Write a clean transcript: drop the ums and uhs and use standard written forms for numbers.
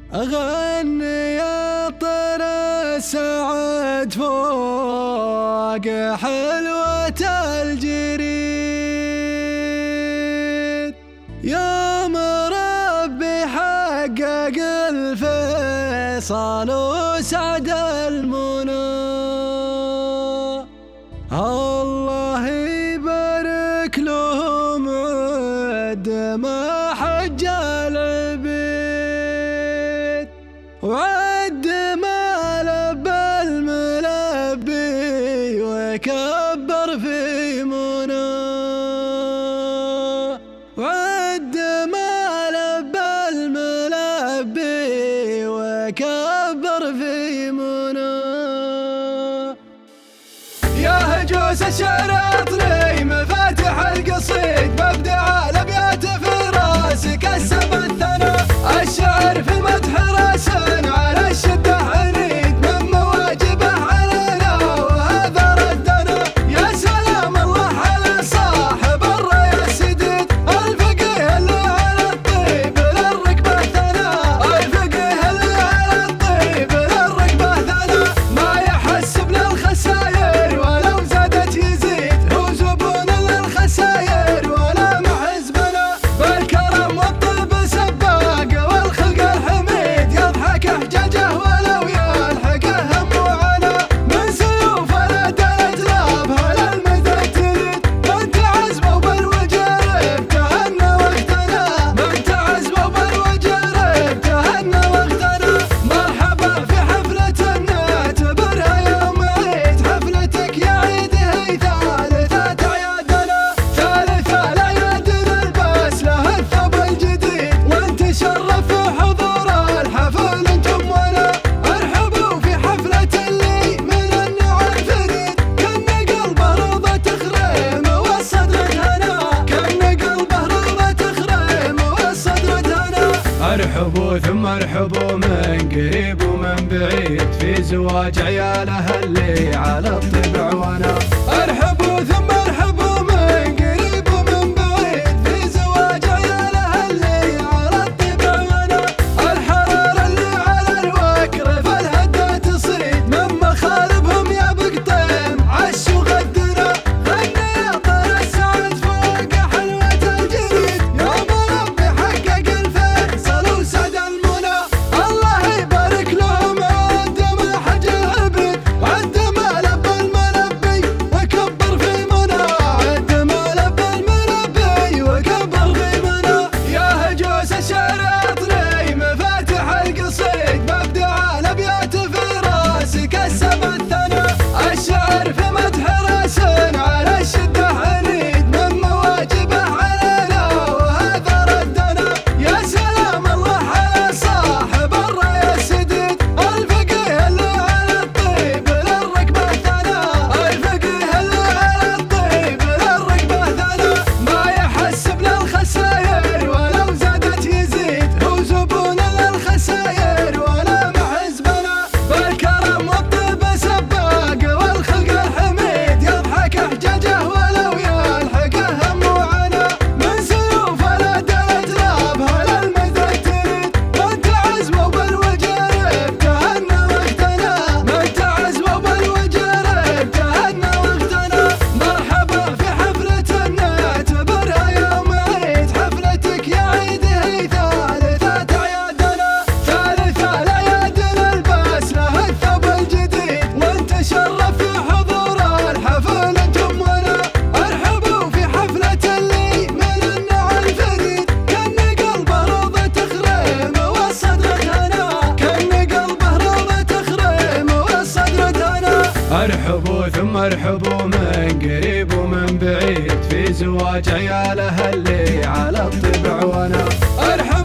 أغني يا طير السعد فوق حلوة الجريد، يوم ربي حقق الفيصل وسعد المنى. الله يبارك لهم عد ما حج العبيد، وعد ما لبى الملبي وكبر في منى، وعد ما لبى الملبي وكبر في منى. يا هجوس الشعر اطري مفاتح القصيد، ببدع الابيات في راسك السبع الثنا. الشعر في مدح راس على الشده عنيد، من مواجبه علينا وهذا ردنا. يا سلام الله على صاحب الراي السديد، الفقيه اللي على الطيب للركبه ثنا. الفقيه اللي على الطيب للركبه ثنا، ما يحسب للخساير ولو زادت يزيد، هو زبون للخساير ولا محزبنا. بالكرم والطيب سباق والخلق الحميد، يضحك احجاجه ولو يلحقه هم وعنا. من سيوف العدل تلابها للمدى تريد، من تعزمه بالوجرب تهنى وقتنا. من تعزمه بالوجرب تهنى وقتنا. مرحبا في حفلة نعتبرها يوم عيد، حفلتك يا عيد هي ثالثة أعيادنا. ثالثة الأعياد نلبس له الثوب الجديد، وانت شرف في حضور الحفل انتم وانا. ارحبوا في حفلة اللي من النوع الفريد، كان قلبه روضة تخرم والصدر هنا. كان قلبه روضة تخرم والصدر هنا. ارحبوا ثم ارحبوا من قريب ومن بعيد، في زواج عياله اللي على الطبع وانا. ارحبوا ثم ارحبوا من قريب ومن بعيد، في زواج عياله اللي على الطبع وانا. الحرار اللي على الوكر في الهدى تصيد، من مخالبهم يا بقطين عشوا غدنا. غني يا طير السعد فوق حلوة الجريد، يوم ربي حقق الفيصل وسعد المنى. الله يبارك لهم عد ما حج العبيد، وعد ما لبى الملبي وكبر في منى. عد ما لبى الملبي وكبر في منى. يا هجوس الشعر اطري مفاتح القصيد، ببدع الابيات في راسك السبع الثنا. الشعر في مدح راس على الشده عنيد، من مواجبه علينا وهذا ردنا. يا سلام الله على صاحب الراي السديد، الفقيه اللي على الطيب للركبه ثنا. الفقيه اللي على الطيب للركبه ثنا، ما يحسب للخساير ولو زادت يزيد، هو زبون للخساير ولا محزبنا. بالكرم والطيب سباق والخلق الحميد، يضحك احجاجه ولو يلحقه هم وعنا. من سيوف العدل تلابها للمدى تريد، من تعزمه بالوجرب تهنى وقتنا. من تعزمه بالوجرب تهنى وقتنا. مرحبا في حفلة نعتبرها يوم عيد، حفلتك يا عيد هي ثالثة أعيادنا. ثالثة الأعياد نلبس له الثوب الجديد، وانت شرف في حضور الحفل انتم وانا. ارحبوا في حفلة اللي من النوع الفريد، كان قلبه روضة تخرم والصدر هنا. كان قلبه روضة تخرم والصدر هنا. ارحبوا ثم ارحبوا من قريب ومن بعيد، في زواج عياله اللي على الطبع وانا. ارحبوا